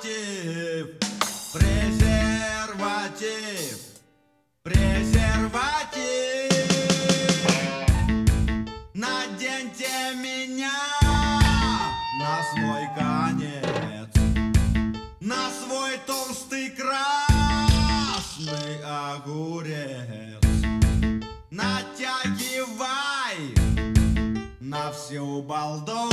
презерватив, презерватив. Наденьте меня на свой конец, на свой толстый красный огурец. Натягивай на всю балду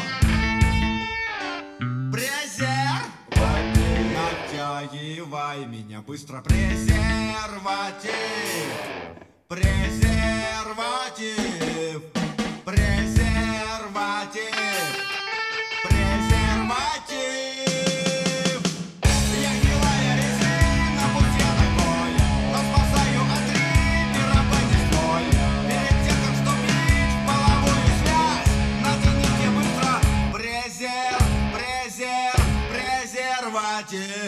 презерватив. Натягивай меня быстро, презерватив, презерватив, презерватив, презерватив. Я гнилая резина, пусть я такой, но спасаю от рипера понеслой. Перед тем, как вступить в половую связь, натяните быстро презерватив.